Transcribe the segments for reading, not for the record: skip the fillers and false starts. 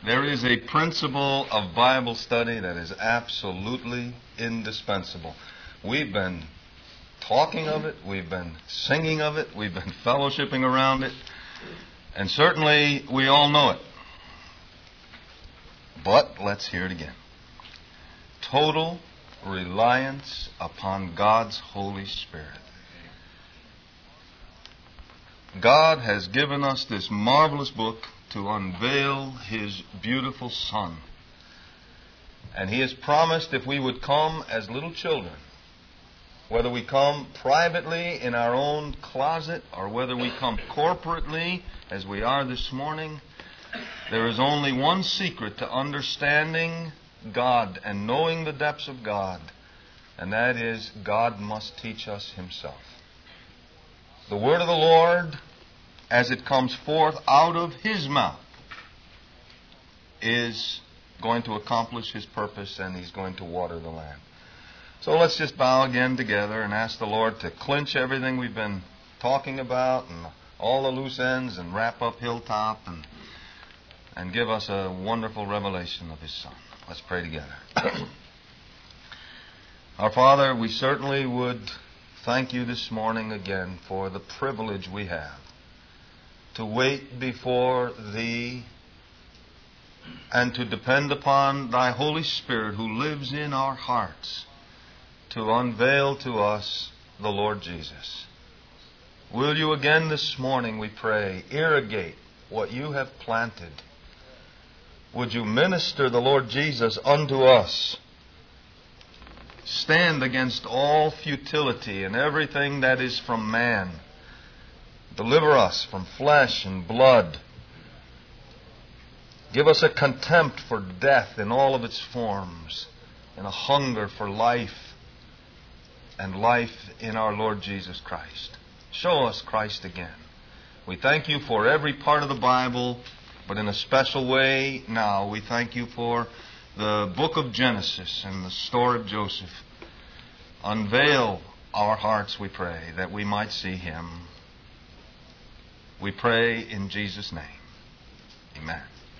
There is a principle of Bible study that is absolutely indispensable. We've been talking of it, we've been singing of it, we've been fellowshipping around it, and certainly we all know it. But let's hear it again. Total reliance upon God's Holy Spirit. God has given us this marvelous book to unveil His beautiful Son. And He has promised if we would come as little children, whether we come privately in our own closet or whether we come corporately as we are this morning, there is only one secret to understanding God and knowing the depths of God, and that is God must teach us Himself. The word of the Lord, as it comes forth out of His mouth, is going to accomplish His purpose, and He's going to water the land. So let's just bow again together and ask the Lord to clinch everything we've been talking about and all the loose ends and wrap up Hilltop and give us a wonderful revelation of His Son. Let's pray together. Our Father, we certainly would thank You this morning again for the privilege we have to wait before Thee and to depend upon Thy Holy Spirit who lives in our hearts to unveil to us the Lord Jesus. Will You again this morning, we pray, irrigate what You have planted? Would You minister the Lord Jesus unto us? Stand against all futility and everything that is from man. Deliver us from flesh and blood. Give us a contempt for death in all of its forms, and a hunger for life, and life in our Lord Jesus Christ. Show us Christ again. We thank You for every part of the Bible, but in a special way now we thank You for the book of Genesis and the story of Joseph. Unveil our hearts, we pray, that we might see Him. We pray in Jesus' name. Amen.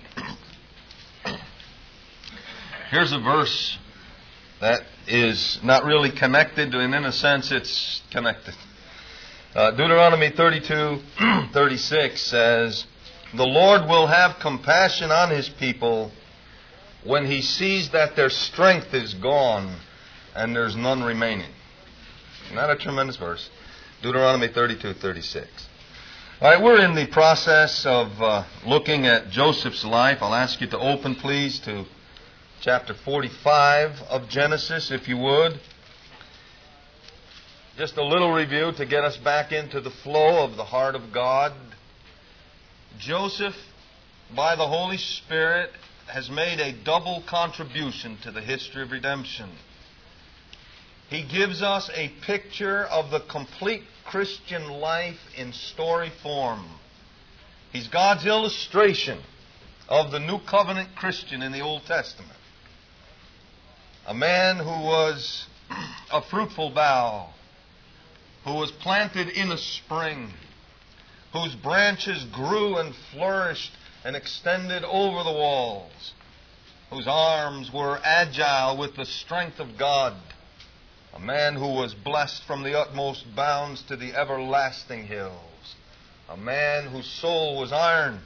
Here's a verse that is not really connected, and in a sense it's connected. Deuteronomy 32:36 says, "The Lord will have compassion on His people when He sees that their strength is gone and there's none remaining." Isn't that a tremendous verse? Deuteronomy 32:36. All right, we're in the process of looking at Joseph's life. I'll ask you to open, please, to chapter 45 of Genesis, if you would. Just a little review to get us back into the flow of the heart of God. Joseph, by the Holy Spirit, has made a double contribution to the history of redemption. He gives us a picture of the complete Christian life in story form. He's God's illustration of the New Covenant Christian in the Old Testament. A man who was a fruitful bough, who was planted in a spring, whose branches grew and flourished and extended over the walls, whose arms were agile with the strength of God. A man who was blessed from the utmost bounds to the everlasting hills. A man whose soul was iron,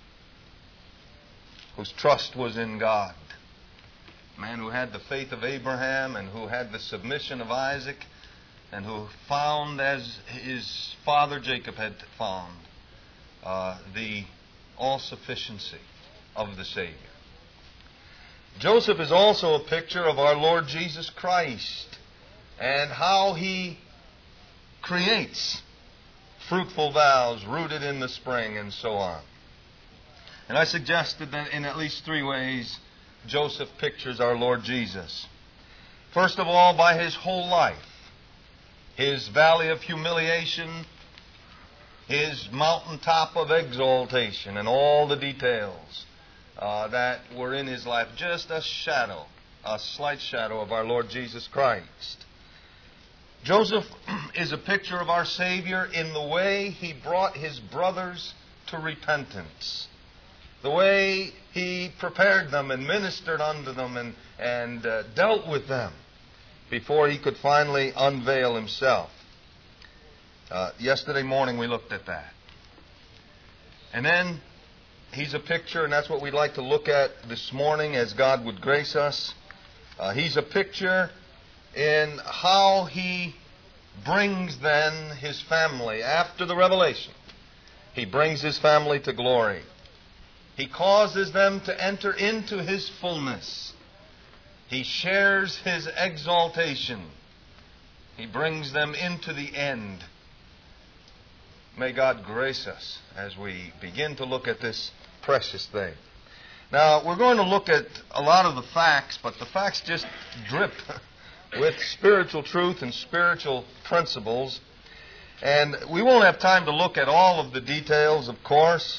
whose trust was in God. A man who had the faith of Abraham and who had the submission of Isaac, and who found, as his father Jacob had found, the all-sufficiency of the Savior. Joseph is also a picture of our Lord Jesus Christ and how He creates fruitful boughs rooted in the spring and so on. And I suggested that in at least three ways Joseph pictures our Lord Jesus. First of all, by his whole life. His valley of humiliation, his mountaintop of exaltation, and all the details that were in his life. Just a shadow, a slight shadow of our Lord Jesus Christ. Joseph is a picture of our Savior in the way he brought his brothers to repentance. the way He prepared them and ministered unto them and dealt with them before He could finally unveil Himself. Yesterday morning we looked at that. And then He's a picture, and that's what we'd like to look at this morning as God would grace us. He's a picture in how He brings then His family after the revelation. He brings His family to glory. He causes them to enter into His fullness. He shares His exaltation. He brings them into the end. May God grace us as we begin to look at this precious thing. Now, we're going to look at a lot of the facts, but the facts just drip with spiritual truth and spiritual principles. And we won't have time to look at all of the details, of course.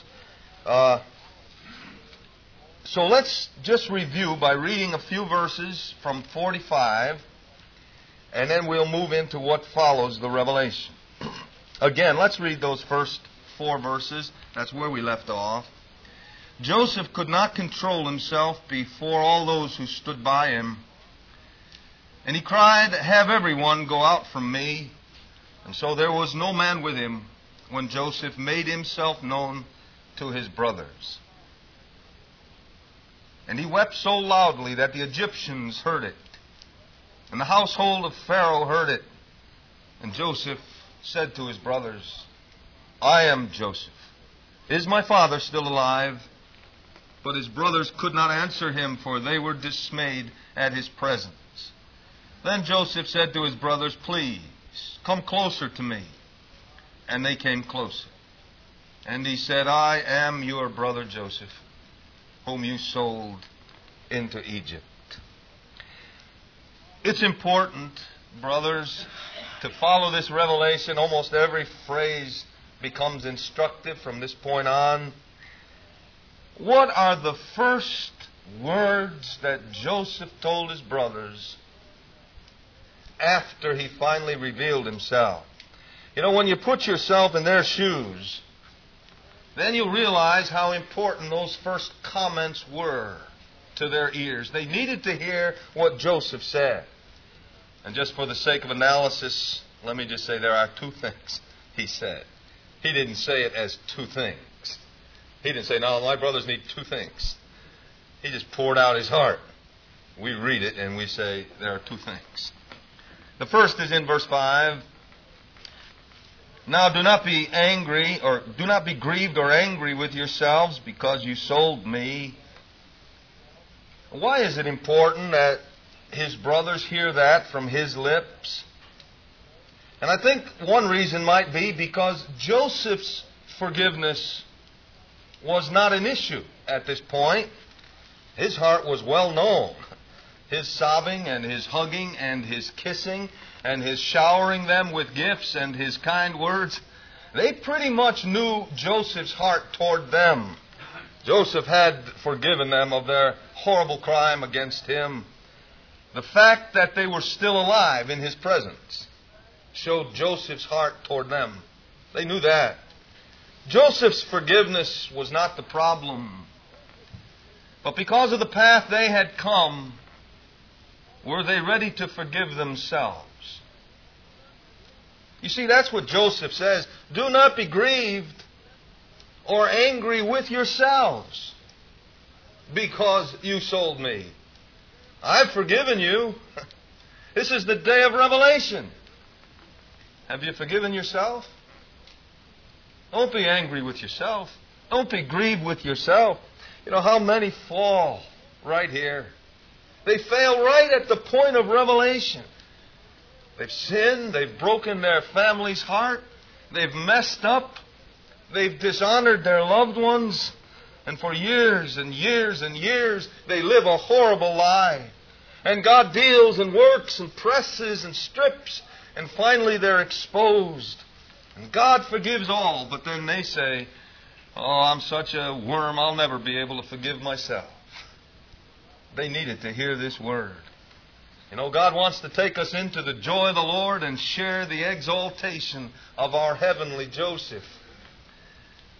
So let's just review by reading a few verses from 45, and then we'll move into what follows the revelation. Again, let's read those first 4 verses. That's where we left off. Joseph could not control himself before all those who stood by him. And he cried, "Have everyone go out from me." And so there was no man with him when Joseph made himself known to his brothers. And he wept so loudly that the Egyptians heard it. And the household of Pharaoh heard it. And Joseph said to his brothers, "I am Joseph. Is my father still alive?" But his brothers could not answer him, for they were dismayed at his presence. Then Joseph said to his brothers, "Please, come closer to me." And they came closer. And he said, "I am your brother Joseph, whom you sold into Egypt." It's important, brothers, to follow this revelation. Almost every phrase becomes instructive from this point on. What are the first words that Joseph told his brothers after he finally revealed himself? You know, when you put yourself in their shoes, then you realize how important those first comments were to their ears. They needed to hear what Joseph said. And just for the sake of analysis, let me just say there are 2 things he said. He didn't say it as 2 things. He didn't say, "No, my brothers need 2 things." He just poured out his heart. We read it and we say there are 2 things. The first is in verse 5. "Now do not be angry, or do not be grieved or angry with yourselves because you sold me." Why is it important that his brothers hear that from his lips? And I think one reason might be because Joseph's forgiveness was not an issue at this point. His heart was well known. His sobbing and his hugging and his kissing and his showering them with gifts and his kind words, they pretty much knew Joseph's heart toward them. Joseph had forgiven them of their horrible crime against him. The fact that they were still alive in his presence showed Joseph's heart toward them. They knew that. Joseph's forgiveness was not the problem. But because of the path they had come, were they ready to forgive themselves? You see, that's what Joseph says. Do not be grieved or angry with yourselves because you sold me. I've forgiven you. This is the day of revelation. Have you forgiven yourself? Don't be angry with yourself. Don't be grieved with yourself. You know how many fall right here? They fail right at the point of revelation. They've sinned. They've broken their family's heart. They've messed up. They've dishonored their loved ones. And for years and years and years, they live a horrible lie. And God deals and works and presses and strips. And finally they're exposed. And God forgives all. But then they say, "Oh, I'm such a worm, I'll never be able to forgive myself." They needed to hear this word. You know, God wants to take us into the joy of the Lord and share the exaltation of our heavenly Joseph.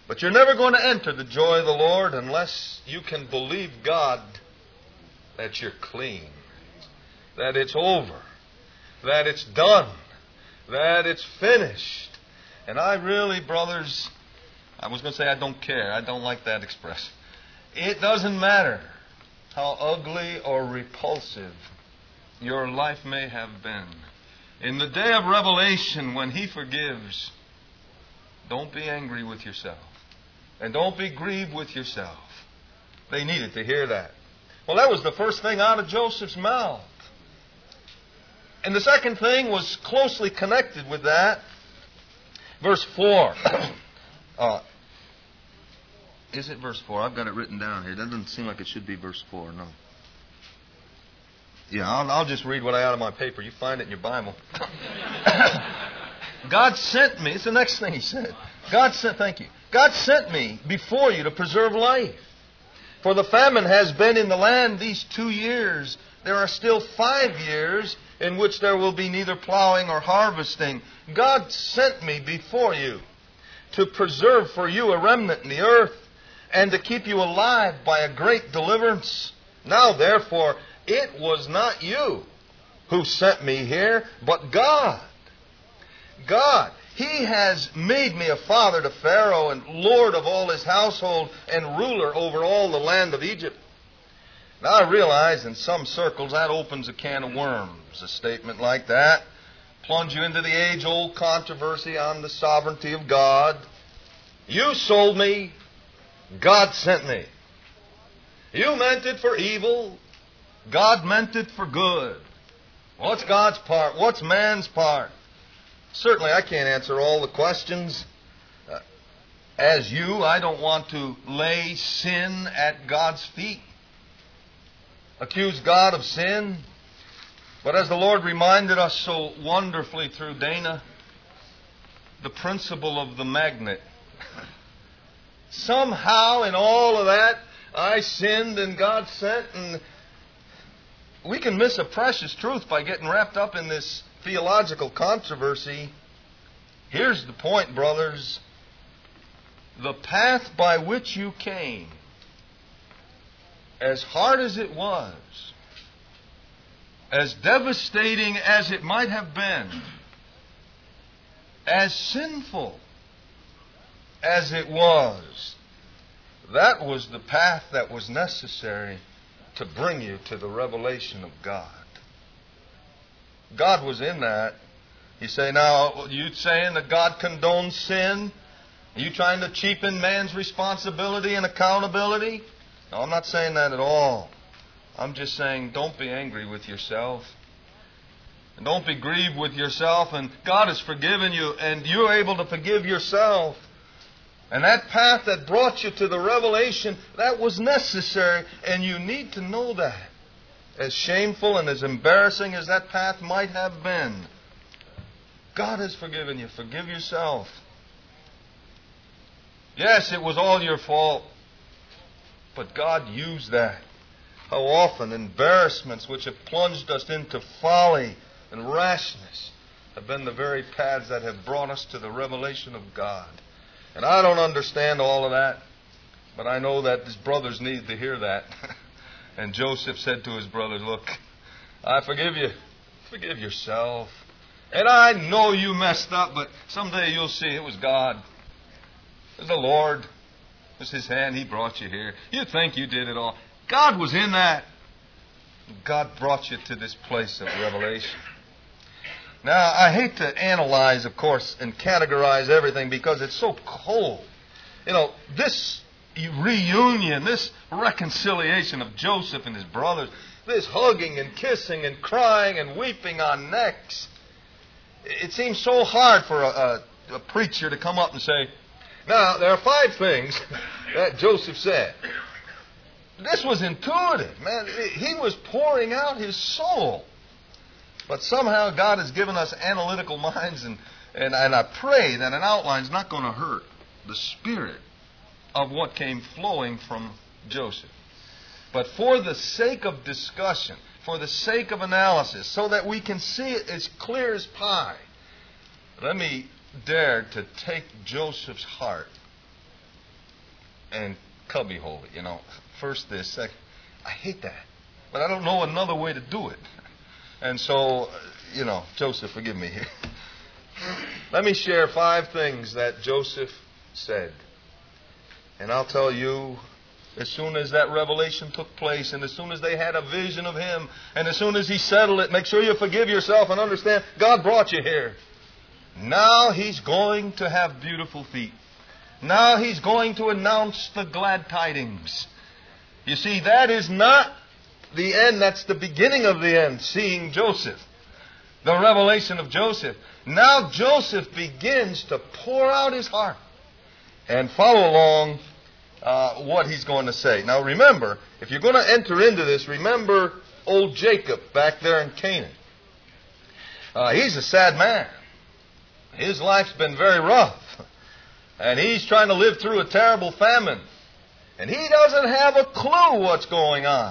But you're never going to enter the joy of the Lord unless you can believe God that you're clean, that it's over, that it's done, that it's finished. And I really, brothers, I was going to say I don't care. I don't like that expression. It doesn't matter how ugly or repulsive your life may have been. In the day of revelation, when He forgives, don't be angry with yourself. And don't be grieved with yourself. They needed to hear that. Well, that was the first thing out of Joseph's mouth. And the second thing was closely connected with that. Verse 4. Is it verse 4? I've got it written down here. It doesn't seem like it should be verse 4, no. Yeah, I'll just read what I had on my paper. You find it in your Bible. God sent me. It's the next thing he said. Thank you. God sent me before you to preserve life. For the famine has been in the land these 2 years. There are still 5 years in which there will be neither plowing or harvesting. God sent me before you to preserve for you a remnant in the earth and to keep you alive by a great deliverance. Now, therefore, it was not you who sent me here, but God. God. He has made me a father to Pharaoh and lord of all his household and ruler over all the land of Egypt. Now I realize in some circles that opens a can of worms, a statement like that. Plunge you into the age-old controversy on the sovereignty of God. You sold me, God sent me. You meant it for evil, God meant it for good. What's God's part? What's man's part? Certainly, I can't answer all the questions. As you, I don't want to lay sin at God's feet, accuse God of sin. But as the Lord reminded us so wonderfully through Dana, the principle of the magnet. Somehow in all of that, I sinned and God sent, and we can miss a precious truth by getting wrapped up in this theological controversy. Here's the point, brothers. The path by which you came, as hard as it was, as devastating as it might have been, as sinful as it was, that was the path that was necessary to bring you to the revelation of God. God was in that. You say, now, you saying that God condones sin? Are you trying to cheapen man's responsibility and accountability? No, I'm not saying that at all. I'm just saying don't be angry with yourself. And don't be grieved with yourself. And God has forgiven you, and you're able to forgive yourself. And that path that brought you to the revelation, that was necessary, and you need to know that. As shameful and as embarrassing as that path might have been, God has forgiven you. Forgive yourself. Yes, it was all your fault, but God used that. How often embarrassments which have plunged us into folly and rashness have been the very paths that have brought us to the revelation of God. And I don't understand all of that, but I know that his brothers need to hear that. And Joseph said to his brothers, look, I forgive you. Forgive yourself. And I know you messed up, but someday you'll see it was God. It was the Lord. It was His hand. He brought you here. You think you did it all. God was in that. God brought you to this place of revelation. Now, I hate to analyze, of course, and categorize everything because it's so cold. You know, this reunion, this reconciliation of Joseph and his brothers, this hugging and kissing and crying and weeping on necks, it seems so hard for a preacher to come up and say, now, there are 5 things that Joseph said. This was intuitive, man. He was pouring out his soul. But somehow God has given us analytical minds, and I pray that an outline is not going to hurt the spirit of what came flowing from Joseph. But for the sake of discussion, for the sake of analysis, so that we can see it as clear as pie, let me dare to take Joseph's heart and cubbyhole it, First this, second. I hate that. But I don't know another way to do it. And so, Joseph, forgive me here. Let me share 5 things that Joseph said. And I'll tell you, as soon as that revelation took place, and as soon as they had a vision of him, and as soon as he settled it, make sure you forgive yourself and understand God brought you here. Now he's going to have beautiful feet. Now he's going to announce the glad tidings. You see, that is not the end. That's the beginning of the end, seeing Joseph. The revelation of Joseph. Now Joseph begins to pour out his heart. And follow along what he's going to say. Now remember, if you're going to enter into this, remember old Jacob back there in Canaan. He's a sad man. His life's been very rough. And he's trying to live through a terrible famine. And he doesn't have a clue what's going on.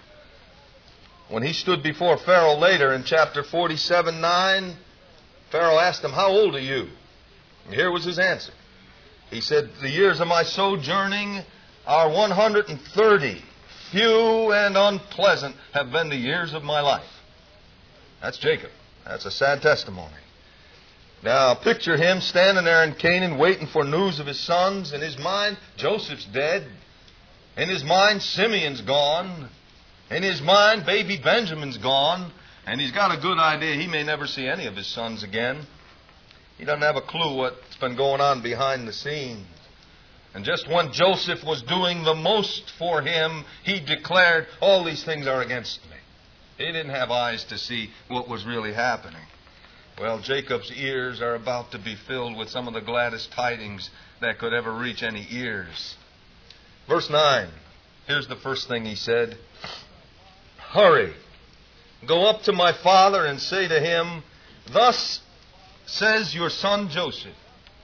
When he stood before Pharaoh later in chapter 47:9, Pharaoh asked him, "How old are you?" And here was his answer. He said, "The years of my sojourning are 130. Few and unpleasant have been the years of my life." That's Jacob. That's a sad testimony. Now, picture him standing there in Canaan waiting for news of his sons. In his mind, Joseph's dead. In his mind, Simeon's gone. In his mind, baby Benjamin's gone. And he's got a good idea he may never see any of his sons again. He doesn't have a clue what's been going on behind the scenes. And just when Joseph was doing the most for him, he declared, "All these things are against me." He didn't have eyes to see what was really happening. Well, Jacob's ears are about to be filled with some of the gladdest tidings that could ever reach any ears. Verse 9, here's the first thing he said. "Hurry, go up to my father and say to him, 'Thus says your son Joseph,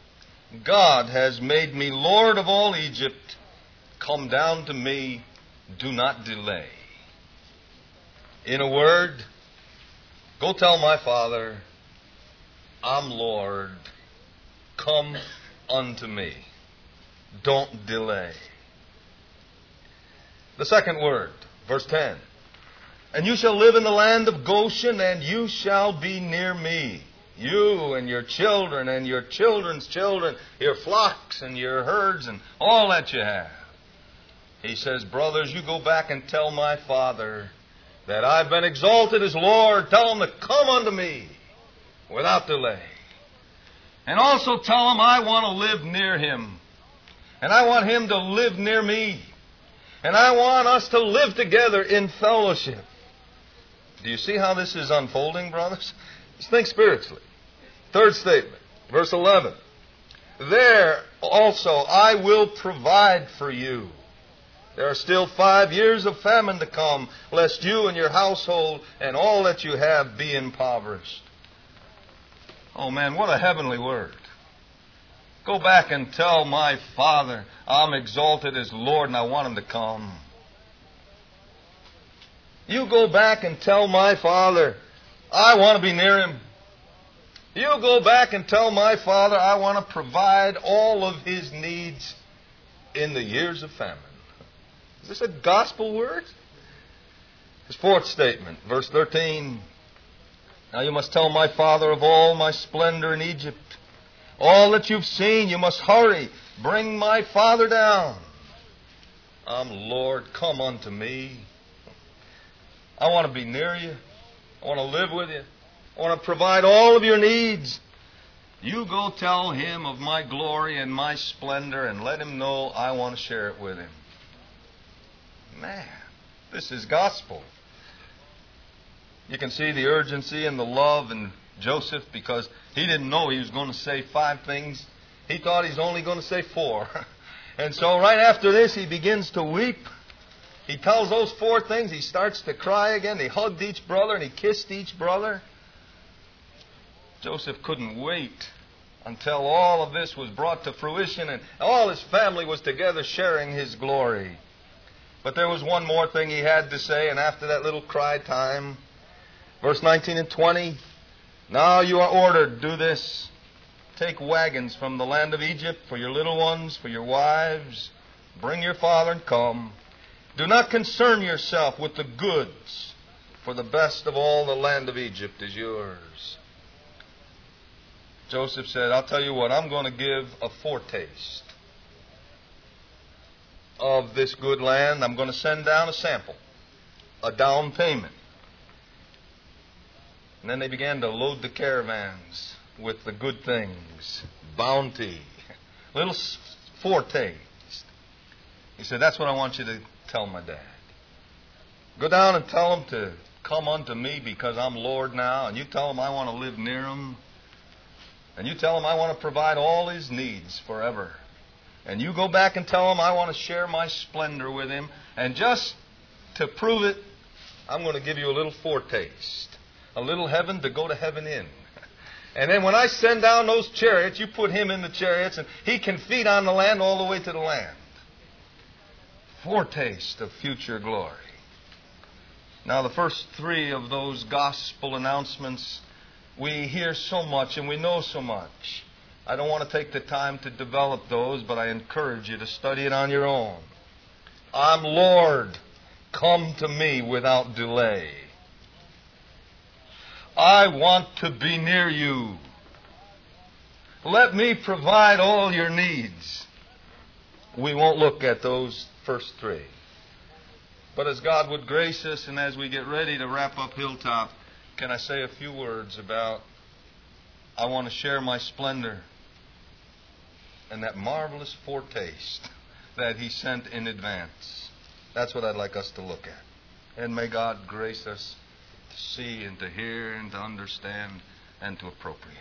God has made me Lord of all Egypt. Come down to me, do not delay.'" In a word, go tell my father, "I'm Lord. Come unto me. Don't delay." The second word, verse 10. "And you shall live in the land of Goshen, and you shall be near me. You and your children and your children's children, your flocks and your herds and all that you have." He says, "Brothers, you go back and tell my father that I've been exalted as Lord. Tell him to come unto me without delay. And also tell him I want to live near him. And I want him to live near me. And I want us to live together in fellowship." Do you see how this is unfolding, brothers? Just think spiritually. Third statement, verse 11. "There also I will provide for you. There are still 5 years of famine to come, lest you and your household and all that you have be impoverished." Oh man, what a heavenly word. Go back and tell my father I'm exalted as Lord and I want him to come. You go back and tell my father I want to be near him. You go back and tell my father I want to provide all of his needs in the years of famine. Is this a gospel word? His fourth statement, verse 13. "Now you must tell my father of all my splendor in Egypt. All that you've seen, you must hurry. Bring my father down. I'm Lord, come unto me. I want to be near you. I want to live with you. I want to provide all of your needs. You go tell him of my glory and my splendor and let him know I want to share it with him." Man, this is gospel. You can see the urgency and the love in Joseph because he didn't know he was going to say 5 things. He thought he's only going to say 4. And so right after this, he begins to weep. He tells those 4 things. He starts to cry again. He hugged each brother and he kissed each brother. Joseph couldn't wait until all of this was brought to fruition and all his family was together sharing his glory. But there was one more thing he had to say, and after that little cry time, verse 19 and 20, "Now you are ordered, do this. Take wagons from the land of Egypt for your little ones, for your wives, Bring your father and come. Do not concern yourself with the goods, for the best of all the land of Egypt is yours. Joseph said, I'll tell you what, I'm going to give a foretaste of this good land. I'm going to send down a sample, a down payment. And then they began to load the caravans with the good things, bounty, little foretaste. He said, that's what I want you to tell my dad. Go down and tell him to come unto me because I'm Lord now. And you tell him I want to live near him. And you tell him I want to provide all his needs forever. And you go back and tell him I want to share my splendor with him. And just to prove it, I'm going to give you a little foretaste. A little heaven to go to heaven in. And then when I send down those chariots, you put him in the chariots and he can feed on the land all the way to the land. Foretaste of future glory. Now the first three of those gospel announcements, we hear so much and we know so much. I don't want to take the time to develop those, but I encourage you to study it on your own. I'm Lord. Come to me without delay. I want to be near you. Let me provide all your needs. We won't look at those first three. But as God would grace us and as we get ready to wrap up Hilltop, can I say a few words about I want to share my splendor and that marvelous foretaste that He sent in advance. That's what I'd like us to look at. And may God grace us to see and to hear and to understand and to appropriate.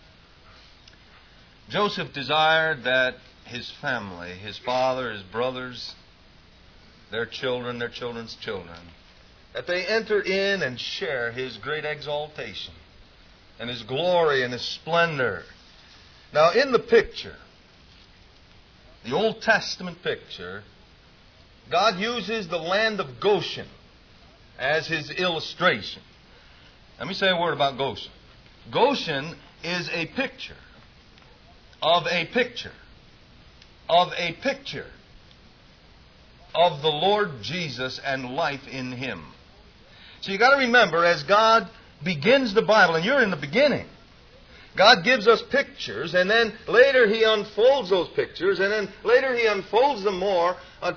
Joseph desired that his family, his father, his brothers, their children, their children's children, that they enter in and share his great exaltation and his glory and his splendor. Now, in the picture, the Old Testament picture, God uses the land of Goshen as His illustration. Let me say a word about Goshen. Goshen is a picture of a picture of a picture of the Lord Jesus and life in Him. So you got to remember, as God begins the Bible, and you're in the beginning, God gives us pictures, and then later He unfolds those pictures, and then later He unfolds them more.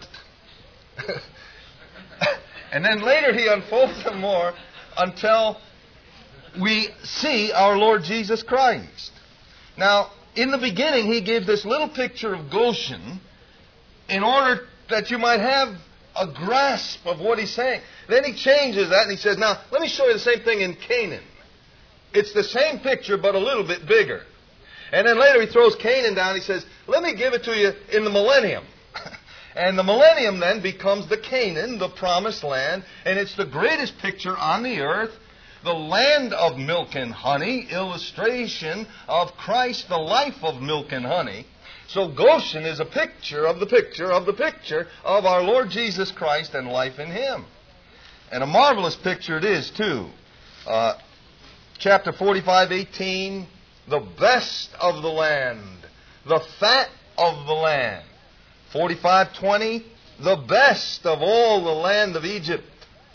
And then later He unfolds them more until we see our Lord Jesus Christ. Now, in the beginning, He gave this little picture of Goshen in order that you might have a grasp of what He's saying. Then He changes that and He says, now, let me show you the same thing in Canaan. It's the same picture, but a little bit bigger. And then later He throws Canaan down. He says, let me give it to you in the millennium. And the millennium then becomes the Canaan, the promised land. And it's the greatest picture on the earth. The land of milk and honey, illustration of Christ, the life of milk and honey. So Goshen is a picture of the picture of the picture of our Lord Jesus Christ and life in Him. And a marvelous picture it is, too. Chapter 45:18, the best of the land, the fat of the land. 45:20, the best of all the land of Egypt.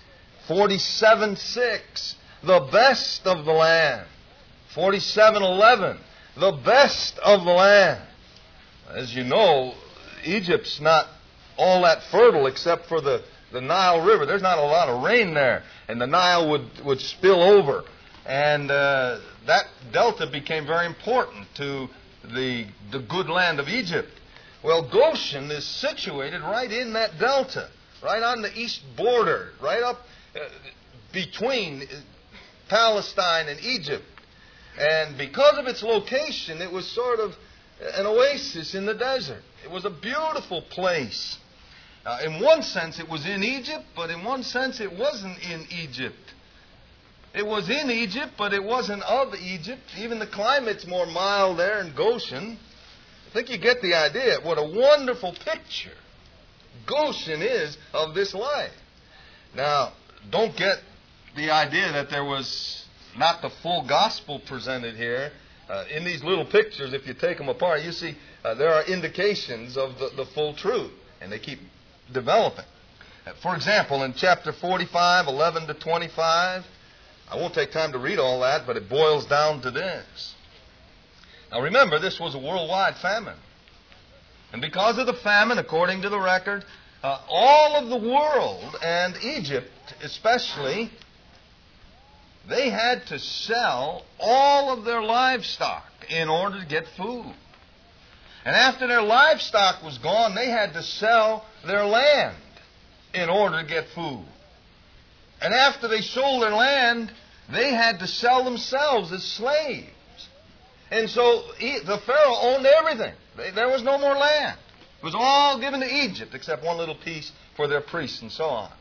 47:6, the best of the land. 47:11, the best of the land. As you know, Egypt's not all that fertile except for the Nile River. There's not a lot of rain there, and the Nile would spill over. And that delta became very important to the good land of Egypt. Well, Goshen is situated right in that delta, right on the east border, right up between Palestine and Egypt. And because of its location, it was sort of an oasis in the desert. It was a beautiful place. In one sense, it was in Egypt, but in one sense, it wasn't in Egypt. It was in Egypt, but it wasn't of Egypt. Even the climate's more mild there in Goshen. I think you get the idea. What a wonderful picture Goshen is of this life. Now, don't get the idea that there was not the full gospel presented here. In these little pictures, if you take them apart, you see there are indications of the full truth. And they keep developing. For example, in chapter 45, 11 to 25, I won't take time to read all that, but it boils down to this. Now remember, this was a worldwide famine. And because of the famine, according to the record, all of the world, and Egypt especially, they had to sell all of their livestock in order to get food. And after their livestock was gone, they had to sell their land in order to get food. And after they sold their land, they had to sell themselves as slaves. And so the Pharaoh owned everything. There was no more land. It was all given to Egypt, except one little piece for their priests and so on.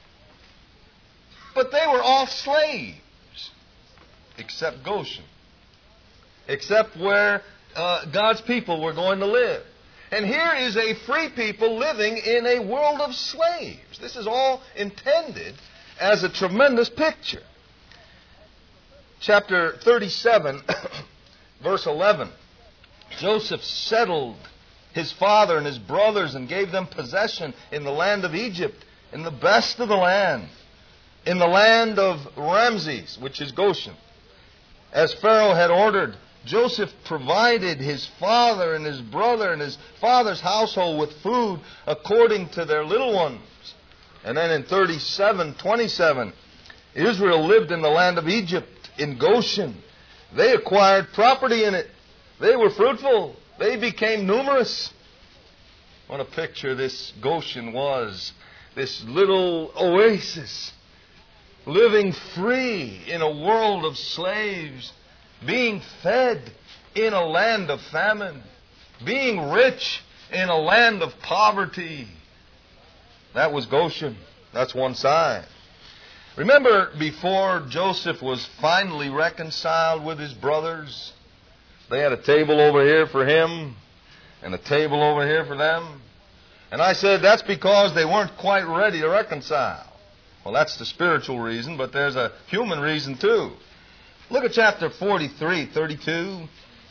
But they were all slaves, except Goshen, except where God's people were going to live. And here is a free people living in a world of slaves. This is all intended as a tremendous picture. Chapter 37, verse 11. Joseph settled his father and his brothers and gave them possession in the land of Egypt, in the best of the land, in the land of Ramses, which is Goshen. As Pharaoh had ordered, Joseph provided his father and his brother and his father's household with food according to their little ones. And then in 37:27, Israel lived in the land of Egypt, in Goshen. They acquired property in it. They were fruitful. They became numerous. What a picture this Goshen was. This little oasis, living free in a world of slaves, being fed in a land of famine, being rich in a land of poverty. That was Goshen. That's one side. Remember, before Joseph was finally reconciled with his brothers, they had a table over here for him and a table over here for them. And I said that's because they weren't quite ready to reconcile. Well, that's the spiritual reason, but there's a human reason too. Look at chapter 43, 32.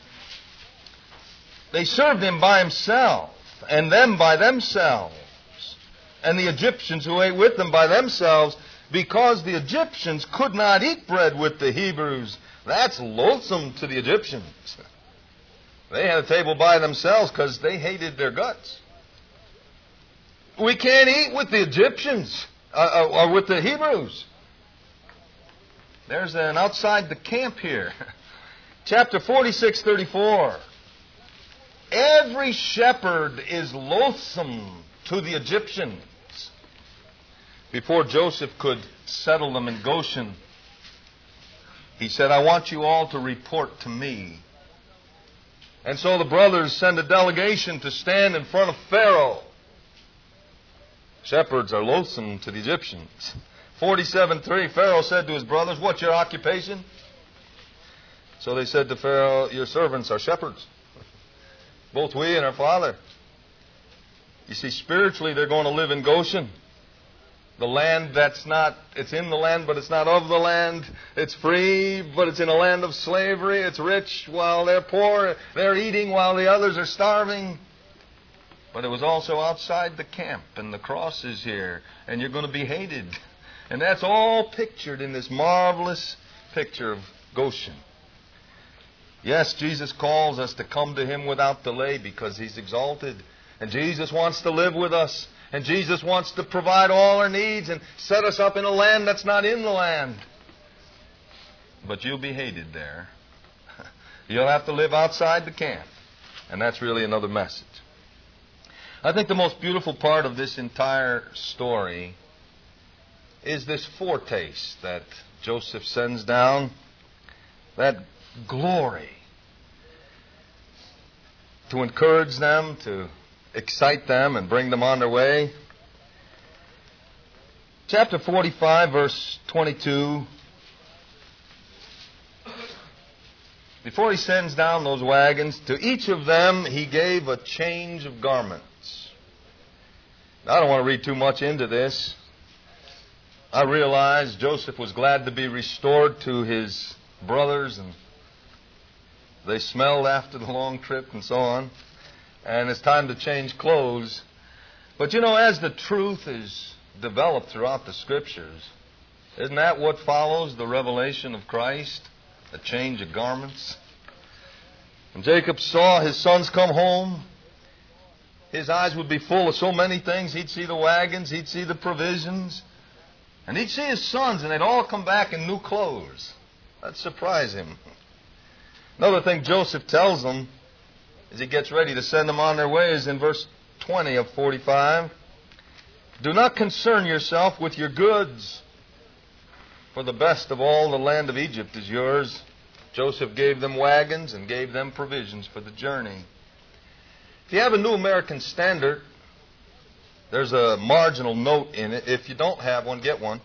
They served him by himself, and them by themselves, and the Egyptians who ate with them by themselves, because the Egyptians could not eat bread with the Hebrews. That's loathsome to the Egyptians. They had a table by themselves because they hated their guts. We can't eat with the Egyptians or with the Hebrews. There's an outside the camp here. Chapter 46, 34. Every shepherd is loathsome to the Egyptians. Before Joseph could settle them in Goshen, he said, I want you all to report to me. And so the brothers send a delegation to stand in front of Pharaoh. Shepherds are loathsome to the Egyptians. 47:3, Pharaoh said to his brothers, what's your occupation? So they said to Pharaoh, your servants are shepherds, both we and our father. You see, spiritually they're going to live in Goshen. The land that's not, it's in the land, but it's not of the land. It's free, but it's in a land of slavery. It's rich while they're poor. They're eating while the others are starving. But it was also outside the camp, and the cross is here, and you're going to be hated. And that's all pictured in this marvelous picture of Goshen. Yes, Jesus calls us to come to Him without delay because He's exalted. And Jesus wants to live with us. And Jesus wants to provide all our needs and set us up in a land that's not in the land. But you'll be hated there. You'll have to live outside the camp. And that's really another message. I think the most beautiful part of this entire story is this foretaste that Joseph sends down. That glory. To encourage them, to excite them and bring them on their way. Chapter 45, verse 22. Before he sends down those wagons, to each of them he gave a change of garments. Now, I don't want to read too much into this. I realize Joseph was glad to be restored to his brothers, and they smelled after the long trip and so on. And it's time to change clothes. But you know, as the truth is developed throughout the Scriptures, isn't that what follows the revelation of Christ? The change of garments? When Jacob saw his sons come home, his eyes would be full of so many things. He'd see the wagons, he'd see the provisions, and he'd see his sons, and they'd all come back in new clothes. That'd surprise him. Another thing Joseph tells them as he gets ready to send them on their way is in verse 20 of 45. Do not concern yourself with your goods, for the best of all the land of Egypt is yours. Joseph gave them wagons and gave them provisions for the journey. If you have a New American Standard, there's a marginal note in it. If you don't have one, get one.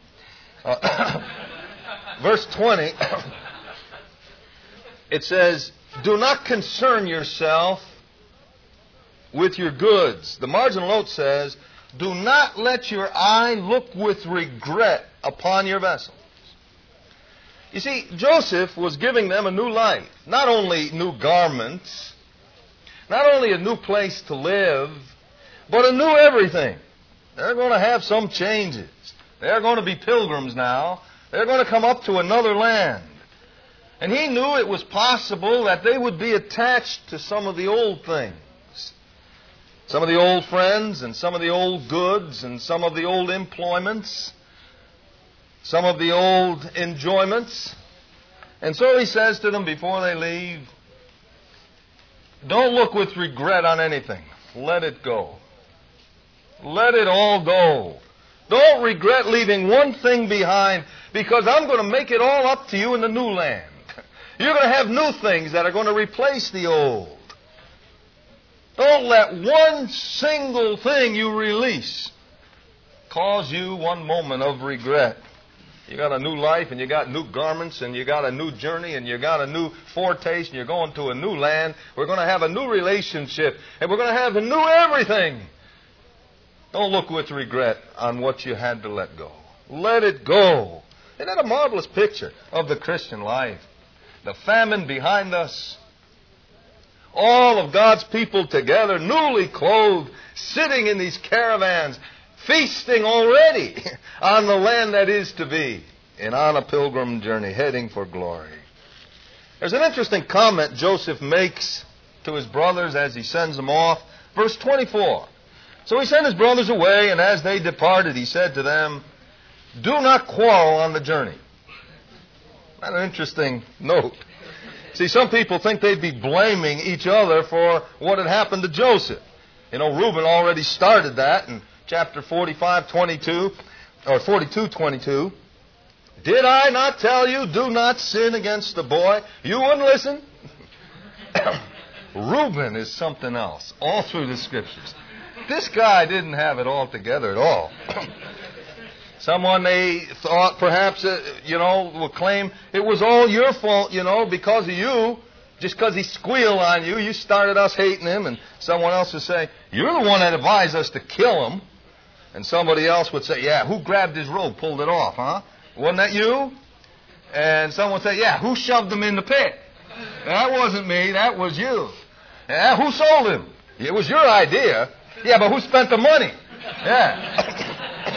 Verse 20, it says, do not concern yourself with your goods. The marginal note says, do not let your eye look with regret upon your vessels. You see, Joseph was giving them a new life. Not only new garments, not only a new place to live, but a new everything. They're going to have some changes. They're going to be pilgrims now. They're going to come up to another land. And he knew it was possible that they would be attached to some of the old things. Some of the old friends and some of the old goods and some of the old employments, some of the old enjoyments. And so he says to them before they leave, don't look with regret on anything. Let it go. Let it all go. Don't regret leaving one thing behind, because I'm going to make it all up to you in the new land. You're going to have new things that are going to replace the old. Don't let one single thing you release cause you one moment of regret. You got a new life, and you got new garments, and you got a new journey, and you got a new foretaste, and you're going to a new land. We're going to have a new relationship, and we're going to have a new everything. Don't look with regret on what you had to let go. Let it go. Isn't that a marvelous picture of the Christian life? The famine behind us. All of God's people together, newly clothed, sitting in these caravans, feasting already on the land that is to be, and on a pilgrim journey, heading for glory. There's an interesting comment Joseph makes to his brothers as he sends them off. Verse 24. So he sent his brothers away, and as they departed, he said to them, do not quarrel on the journey. That's an interesting note. See, some people think they'd be blaming each other for what had happened to Joseph. You know, Reuben already started that in chapter 45:22, or 42:22. Did I not tell you, do not sin against the boy? You wouldn't listen? Reuben is something else, all through the Scriptures. This guy didn't have it all together at all. Someone they thought perhaps, will claim it was all your fault, because of you. Just because he squealed on you, you started us hating him. And someone else would say, you're the one that advised us to kill him. And somebody else would say, yeah, who grabbed his robe, pulled it off, huh? Wasn't that you? And someone would say, yeah, who shoved him in the pit? That wasn't me, that was you. Yeah, who sold him? It was your idea. Yeah, but who spent the money? Yeah.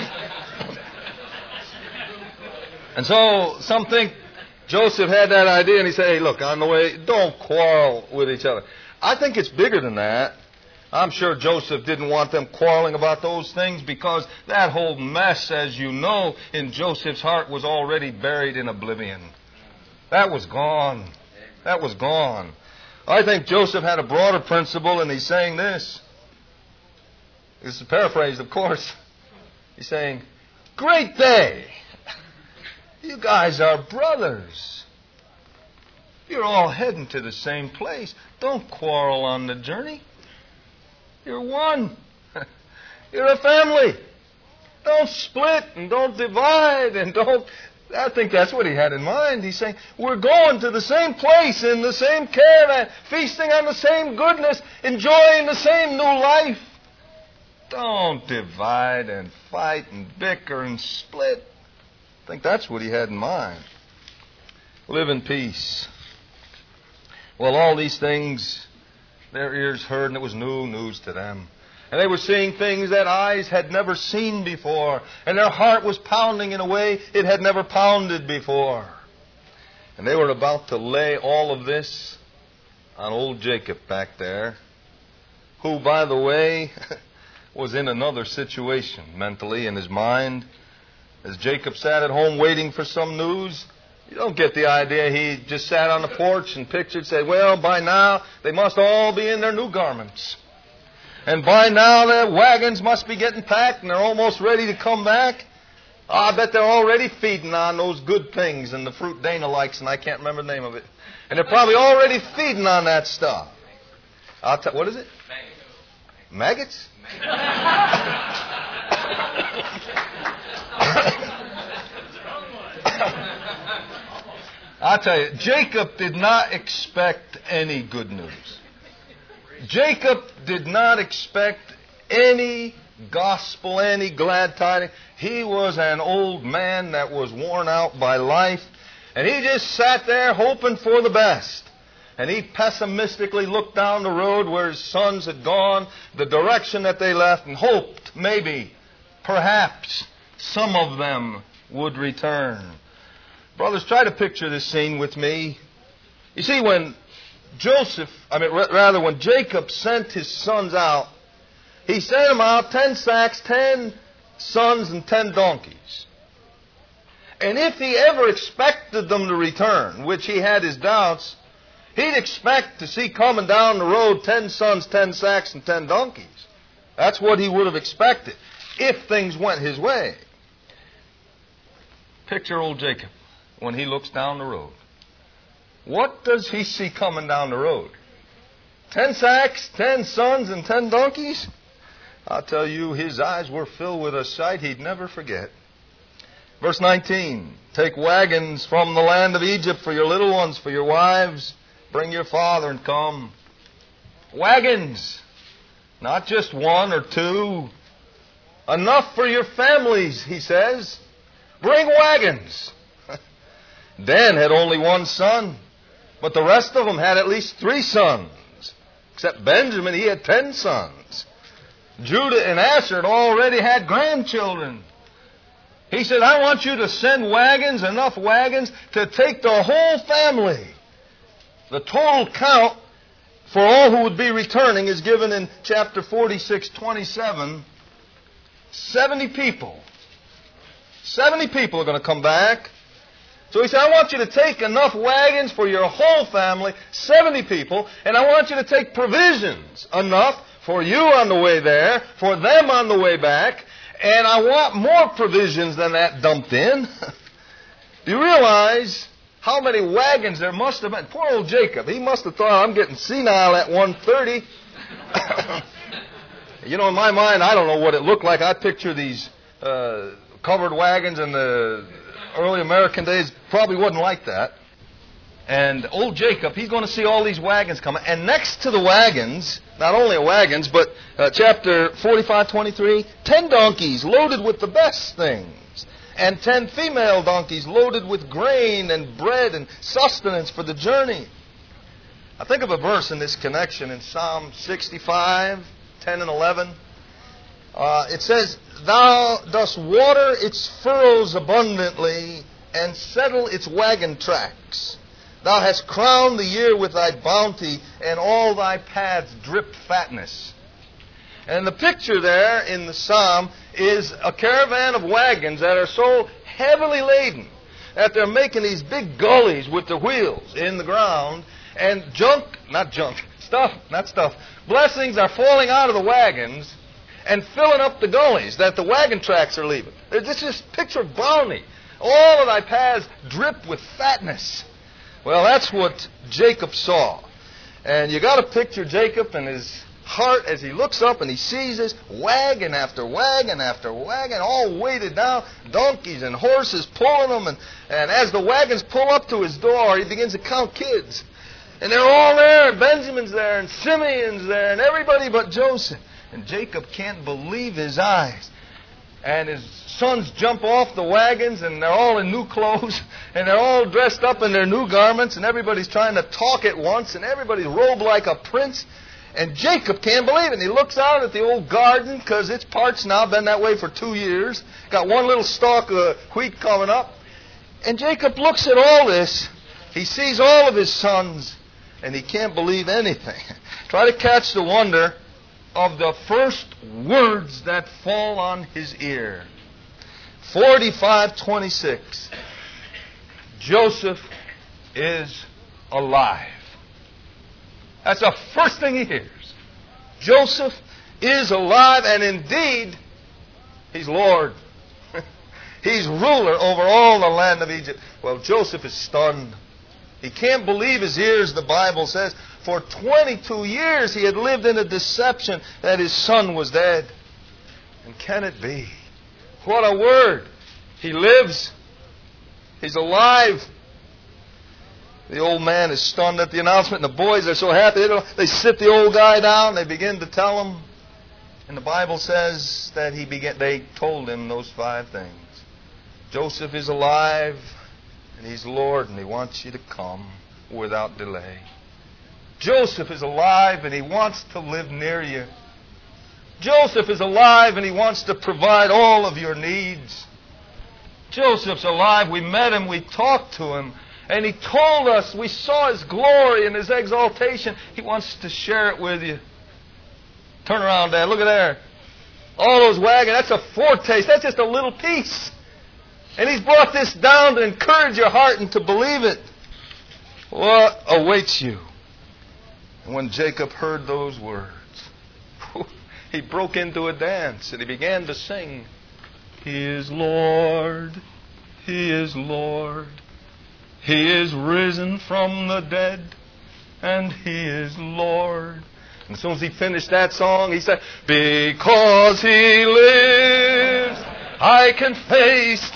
And so some think Joseph had that idea, and he said, hey, look, on the way, don't quarrel with each other. I think it's bigger than that. I'm sure Joseph didn't want them quarreling about those things, because that whole mess, as you know, in Joseph's heart was already buried in oblivion. That was gone. That was gone. I think Joseph had a broader principle, and he's saying this. This is paraphrased, of course. He's saying, great day. You guys are brothers. You're all heading to the same place. Don't quarrel on the journey. You're one. You're a family. Don't split and don't divide and don't... I think that's what he had in mind. He's saying, we're going to the same place in the same caravan, feasting on the same goodness, enjoying the same new life. Don't divide and fight and bicker and split. I think that's what he had in mind. Live in peace. Well, all these things their ears heard, and it was new news to them. And they were seeing things that eyes had never seen before. And their heart was pounding in a way it had never pounded before. And they were about to lay all of this on old Jacob back there, who, by the way, was in another situation mentally in his mind. As Jacob sat at home waiting for some news, you don't get the idea he just sat on the porch and pictured, said, well, by now they must all be in their new garments. And by now their wagons must be getting packed and they're almost ready to come back. Oh, I bet they're already feeding on those good things and the fruit Dana likes, and I can't remember the name of it. And they're probably already feeding on that stuff. What is it? Maggots? I'll tell you, Jacob did not expect any good news. Jacob did not expect any gospel, any glad tidings. He was an old man that was worn out by life, and he just sat there hoping for the best. And he pessimistically looked down the road where his sons had gone, the direction that they left, and hoped maybe, perhaps, some of them would return. Brothers, try to picture this scene with me. You see, when Jacob sent his sons out, he sent them out 10 sacks, 10 sons, and 10 donkeys. And if he ever expected them to return, which he had his doubts, he'd expect to see coming down the road 10 sons, 10 sacks, and 10 donkeys. That's what he would have expected if things went his way. Picture old Jacob when he looks down the road. What does he see coming down the road? 10 sacks, 10 sons, and 10 donkeys? I'll tell you, his eyes were filled with a sight he'd never forget. Verse 19, take wagons from the land of Egypt for your little ones, for your wives. Bring your father and come. Wagons, not just one or two. Enough for your families, he says. Bring wagons. Dan had only one son, but the rest of them had at least 3 sons. Except Benjamin, he had 10 sons. Judah and Asher had already had grandchildren. He said, I want you to send wagons, enough wagons, to take the whole family. The total count for all who would be returning is given in chapter 46:27. 70 people. 70 people are going to come back. So he said, I want you to take enough wagons for your whole family, 70 people, and I want you to take provisions enough for you on the way there, for them on the way back, and I want more provisions than that dumped in. Do you realize how many wagons there must have been? Poor old Jacob, he must have thought, I'm getting senile at 130. You know, in my mind, I don't know what it looked like. I picture these covered wagons in the early American days. Probably wasn't like that. And old Jacob, he's going to see all these wagons coming. And next to the wagons, not only wagons, but chapter 45:23, 10 donkeys loaded with the best things. And 10 female donkeys loaded with grain and bread and sustenance for the journey. I think of a verse in this connection in Psalm 65, 10 and 11. It says, Thou dost water its furrows abundantly and settle its wagon tracks. Thou hast crowned the year with thy bounty, and all thy paths drip fatness. And the picture there in the psalm is a caravan of wagons that are so heavily laden that they're making these big gullies with the wheels in the ground, and blessings are falling out of the wagons and filling up the gullies that the wagon tracks are leaving. This is a picture of bounty. All of thy paths drip with fatness. Well, that's what Jacob saw. And you got to picture Jacob and his heart as he looks up and he sees this wagon after wagon after wagon, all weighted down, donkeys and horses pulling them. And as the wagons pull up to his door, he begins to count kids. And they're all there, and Benjamin's there, and Simeon's there, and everybody but Joseph. And Jacob can't believe his eyes. And his sons jump off the wagons, and they're all in new clothes, and they're all dressed up in their new garments, and everybody's trying to talk at once, and everybody's robed like a prince. And Jacob can't believe it. And he looks out at the old garden, because its part's now been that way for 2 years. Got one little stalk of wheat coming up. And Jacob looks at all this. He sees all of his sons, and he can't believe anything. Try to catch the wonder of the first words that fall on his ear. 45:26. Joseph is alive. That's the first thing he hears. Joseph is alive, and indeed, he's Lord. He's ruler over all the land of Egypt. Well, Joseph is stunned. He can't believe his ears, the Bible says. For 22 years he had lived in a deception that his son was dead. And can it be? What a word. He lives. He's alive. The old man is stunned at the announcement, and the boys are so happy. They sit the old guy down. They begin to tell him. And the Bible says that they told him those 5 things. Joseph is alive, and he's Lord, and he wants you to come without delay. Joseph is alive, and he wants to live near you. Joseph is alive, and he wants to provide all of your needs. Joseph's alive. We met him. We talked to him. And he told us, we saw his glory and his exaltation. He wants to share it with you. Turn around, Dad. Look at there. All those wagons, that's a foretaste. That's just a little piece. And he's brought this down to encourage your heart and to believe it. What awaits you? And when Jacob heard those words, he broke into a dance and he began to sing. He is Lord. He is Lord. He is risen from the dead, and He is Lord. And as soon as he finished that song, he said, because He lives, I can face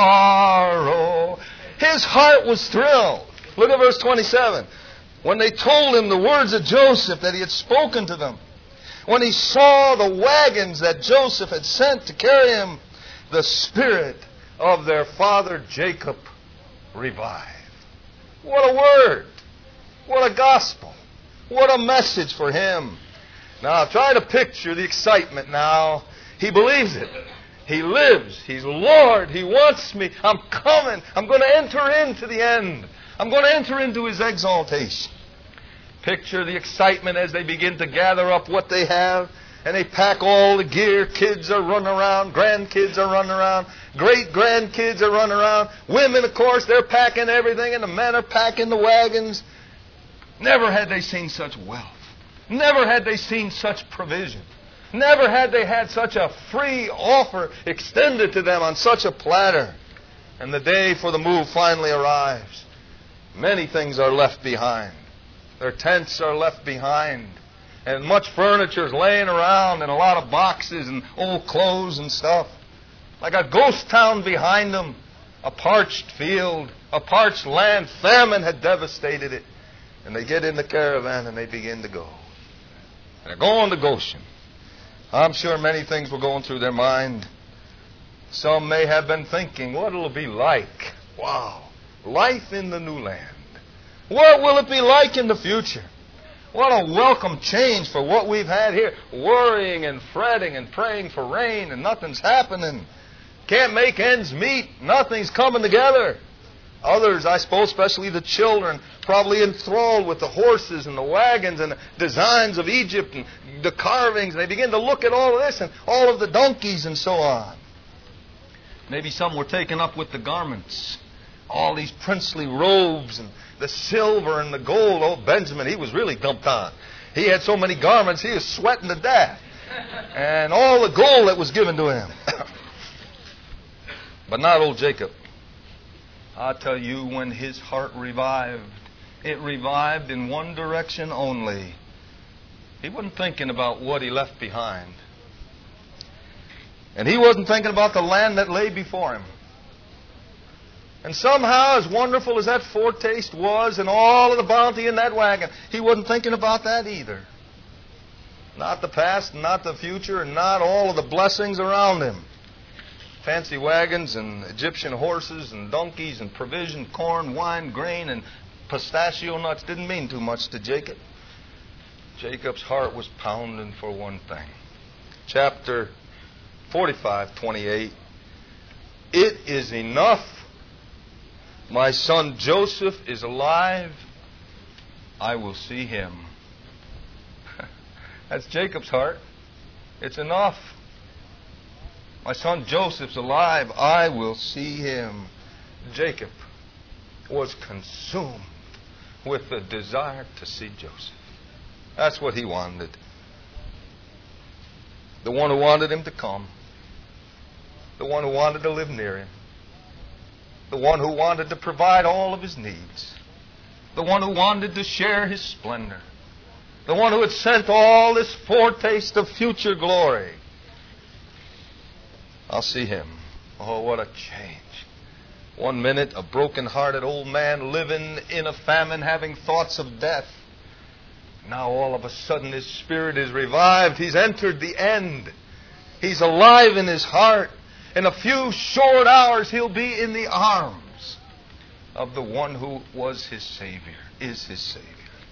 tomorrow. His heart was thrilled. Look at verse 27. When they told him the words of Joseph that he had spoken to them, when he saw the wagons that Joseph had sent to carry him, the spirit of their father Jacob revived. What a word. What a gospel. What a message for him. Now try to picture the excitement now. He believes it. He lives. He's Lord. He wants me. I'm coming. I'm going to enter into the end. I'm going to enter into His exaltation. Picture the excitement as they begin to gather up what they have. And they pack all the gear. Kids are running around. Grandkids are running around. Great-grandkids are running around. Women, of course, they're packing everything. And the men are packing the wagons. Never had they seen such wealth. Never had they seen such provision. Never had they had such a free offer extended to them on such a platter. And the day for the move finally arrives. Many things are left behind. Their tents are left behind. And much furniture is laying around and a lot of boxes and old clothes and stuff. Like a ghost town behind them. A parched field, a parched land. Famine had devastated it. And they get in the caravan and they begin to go. And they're going to Goshen. I'm sure many things were going through their mind. Some may have been thinking, what will it be like? Wow. Life in the new land. What will it be like in the future? What a welcome change for what we've had here. Worrying and fretting and praying for rain and nothing's happening. Can't make ends meet. Nothing's coming together. Others, I suppose, especially the children, probably enthralled with the horses and the wagons and the designs of Egypt and the carvings. They begin to look at all of this and all of the donkeys and so on. Maybe some were taken up with the garments. All these princely robes and the silver and the gold. Oh, Benjamin, he was really dumped on. He had so many garments, he was sweating to death. And all the gold that was given to him. But not old Jacob. I tell you, when his heart revived, it revived in one direction only. He wasn't thinking about what he left behind. And he wasn't thinking about the land that lay before him. And somehow, as wonderful as that foretaste was and all of the bounty in that wagon, he wasn't thinking about that either. Not the past, not the future, and not all of the blessings around him. Fancy wagons and Egyptian horses and donkeys and provision, corn, wine, grain, and pistachio nuts didn't mean too much to Jacob. Jacob's heart was pounding for one thing. Chapter 45:28. It is enough. My son Joseph is alive. I will see him. That's Jacob's heart. It's enough. My son Joseph's alive. I will see him. Jacob was consumed with the desire to see Joseph. That's what he wanted. The one who wanted him to come. The one who wanted to live near him. The one who wanted to provide all of his needs. The one who wanted to share his splendor. The one who had sent all this foretaste of future glory. I'll see him. Oh, what a change. 1 minute, a broken-hearted old man living in a famine, having thoughts of death. Now all of a sudden his spirit is revived. He's entered the end. He's alive in his heart. In a few short hours he'll be in the arms of the one who was his Savior, is his Savior.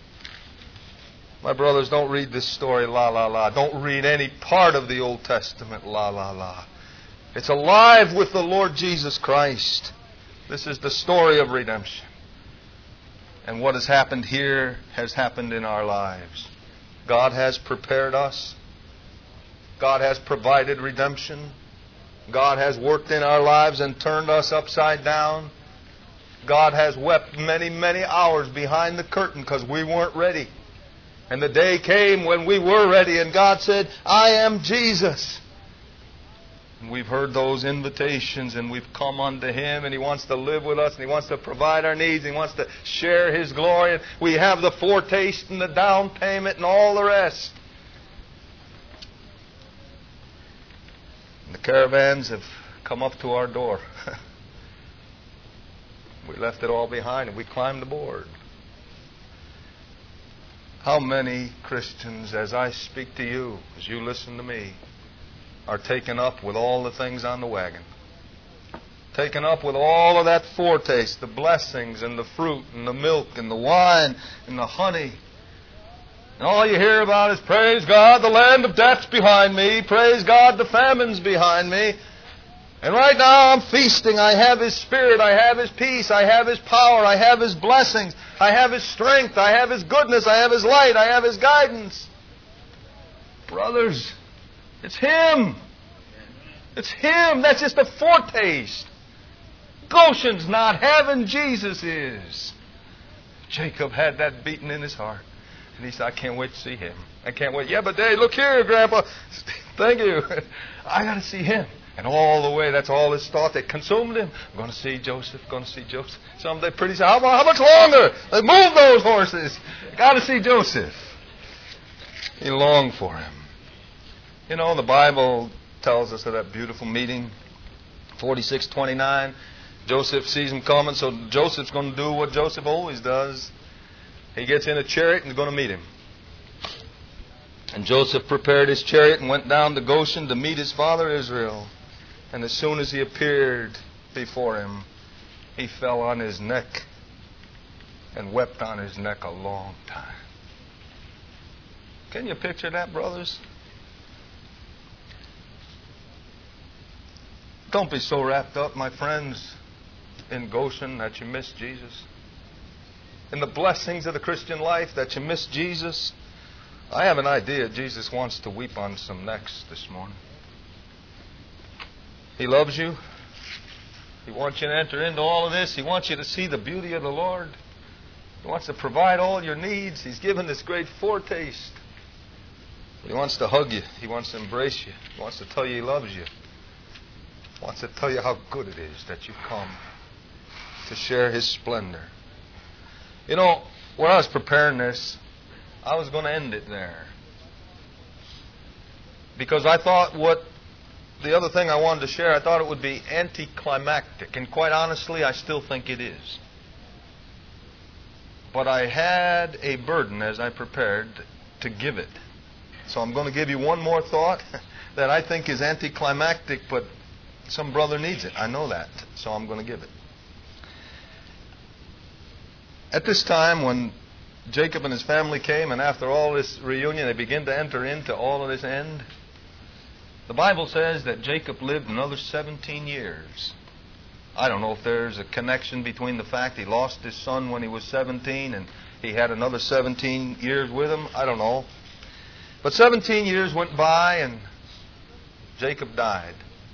My brothers, don't read this story la la la. Don't read any part of the Old Testament la la la. It's alive with the Lord Jesus Christ. This is the story of redemption. And what has happened here has happened in our lives. God has prepared us. God has provided redemption. God has worked in our lives and turned us upside down. God has wept many, many hours behind the curtain because we weren't ready. And the day came when we were ready, and God said, I am Jesus. And we've heard those invitations, and we've come unto Him, and He wants to live with us, and He wants to provide our needs, and He wants to share His glory. And we have the foretaste and the down payment and all the rest. And the caravans have come up to our door. We left it all behind, and we climbed aboard. How many Christians, as I speak to you, as you listen to me, are taken up with all the things on the wagon? Taken up with all of that foretaste, the blessings and the fruit and the milk and the wine and the honey. And all you hear about is, praise God, the land of death's behind me. Praise God, the famine's behind me. And right now I'm feasting. I have His Spirit. I have His peace. I have His power. I have His blessings. I have His strength. I have His goodness. I have His light. I have His guidance. Brothers, it's Him. It's Him. That's just a foretaste. Goshen's not heaven. Jesus is. Jacob had that beating in his heart. And he said, I can't wait to see Him. I can't wait. Yeah, but Dad, look here, Grandpa. Thank you. I got to see Him. And all the way, that's all his thought. They consumed him. I'm going to see Joseph, going to see Joseph. Someday pretty soon, how much longer? Let's move those horses. Got to see Joseph. He longed for him. You know, the Bible tells us of that beautiful meeting, 46:29. Joseph sees him coming, so Joseph's going to do what Joseph always does. He gets in a chariot and he's going to meet him. And Joseph prepared his chariot and went down to Goshen to meet his father Israel. And as soon as he appeared before him, he fell on his neck and wept on his neck a long time. Can you picture that, brothers? Don't be so wrapped up, my friends, in Goshen that you miss Jesus. In the blessings of the Christian life that you miss Jesus. I have an idea Jesus wants to weep on some necks this morning. He loves you. He wants you to enter into all of this. He wants you to see the beauty of the Lord. He wants to provide all your needs. He's given this great foretaste. He wants to hug you. He wants to embrace you. He wants to tell you He loves you. He wants to tell you how good it is that you've come to share His splendor. You know, when I was preparing this, I was going to end it there. Because I thought the other thing I wanted to share, I thought it would be anticlimactic. And quite honestly, I still think it is. But I had a burden as I prepared to give it. So I'm going to give you one more thought that I think is anticlimactic, but some brother needs it. I know that. So I'm going to give it. At this time when Jacob and his family came, and after all this reunion, they begin to enter into all of this end. The Bible says that Jacob lived another 17 years. I don't know if there's a connection between the fact he lost his son when he was 17 and he had another 17 years with him. I don't know. But 17 years went by and Jacob died.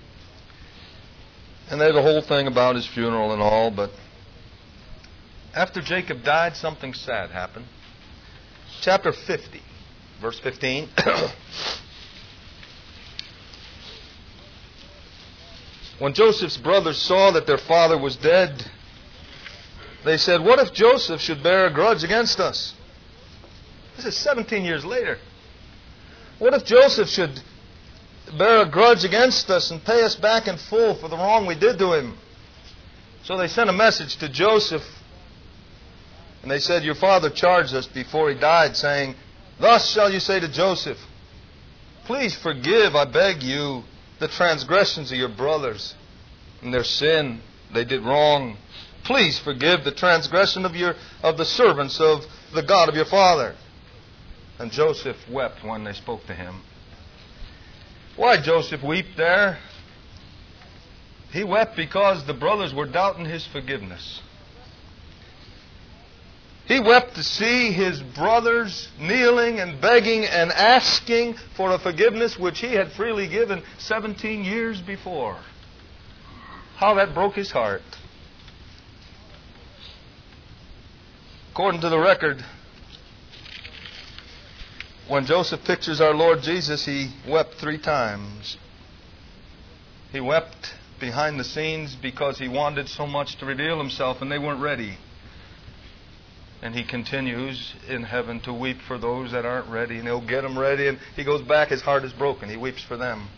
And there's a whole thing about his funeral and all, but after Jacob died, something sad happened. Chapter 50, verse 15. When Joseph's brothers saw that their father was dead, they said, "What if Joseph should bear a grudge against us?" This is 17 years later. What if Joseph should bear a grudge against us and pay us back in full for the wrong we did to him? So they sent a message to Joseph, and they said, "Your father charged us before he died, saying, 'Thus shall you say to Joseph, please forgive, I beg you, the transgressions of your brothers and their sin. They did wrong. Please forgive the transgression of the servants of the God of your father.'" And Joseph wept when they spoke to him. Why Joseph weep there? He wept because the brothers were doubting his forgiveness. He wept to see his brothers kneeling and begging and asking for a forgiveness which he had freely given 17 years before. How that broke his heart. According to the record, when Joseph pictures our Lord Jesus, he wept 3 times. He wept behind the scenes because he wanted so much to reveal himself and they weren't ready. And he continues in heaven to weep for those that aren't ready, and he'll get them ready, and he goes back, his heart is broken. He weeps for them.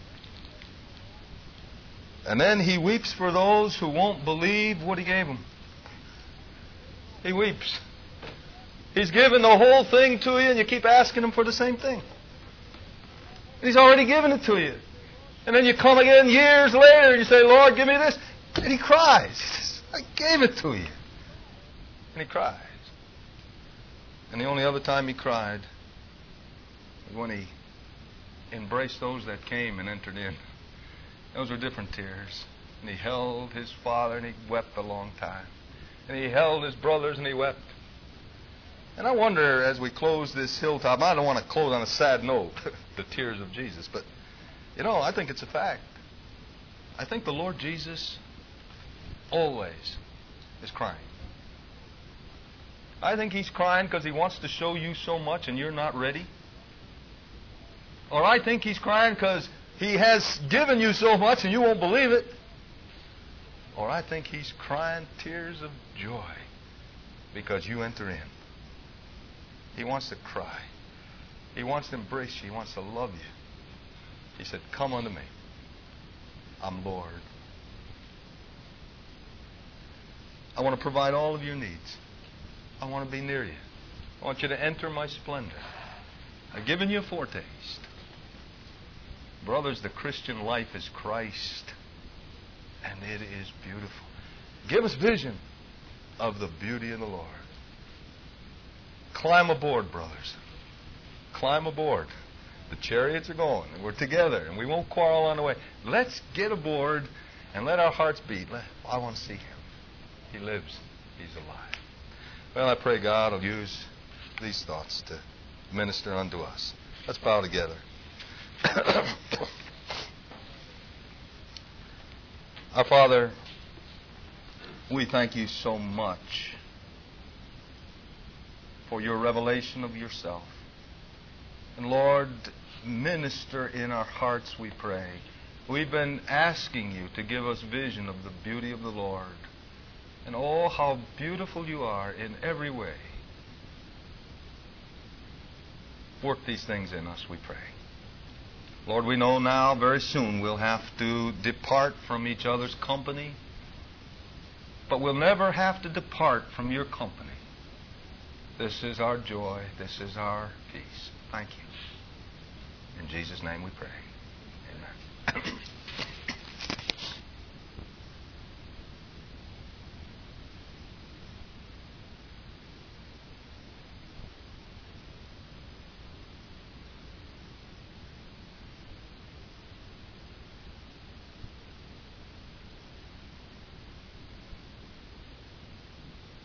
And then he weeps for those who won't believe what he gave them. He weeps. He's given the whole thing to you, and you keep asking him for the same thing. He's already given it to you. And then you come again years later, and you say, "Lord, give me this." And he cries. He says, "I gave it to you." And he cries. And the only other time he cried was when he embraced those that came and entered in. Those were different tears. And he held his father and he wept a long time. And he held his brothers and he wept. And I wonder, as we close this hilltop, I don't want to close on a sad note, the tears of Jesus, but, I think it's a fact. I think the Lord Jesus always is crying. I think he's crying because he wants to show you so much and you're not ready. Or I think he's crying because he has given you so much and you won't believe it. Or I think he's crying tears of joy because you enter in. He wants to cry. He wants to embrace you. He wants to love you. He said, "Come unto me. I'm Lord." I want to provide all of your needs. I want to be near you. I want you to enter my splendor. I've given you a foretaste. Brothers, the Christian life is Christ, and it is beautiful. Give us vision of the beauty of the Lord. Climb aboard, brothers. Climb aboard. The chariots are going, and we're together, and we won't quarrel on the way. Let's get aboard and let our hearts beat. I want to see him. He lives. He's alive. Well, I pray God will use these thoughts to minister unto us. Let's bow together. Our Father, we thank you so much for your revelation of yourself. And Lord, minister in our hearts, we pray. We've been asking you to give us vision of the beauty of the Lord. And oh, how beautiful you are in every way. Work these things in us, we pray. Lord, we know now very soon we'll have to depart from each other's company, but we'll never have to depart from your company. This is our joy. This is our peace. Thank you. In Jesus' name we pray. Amen.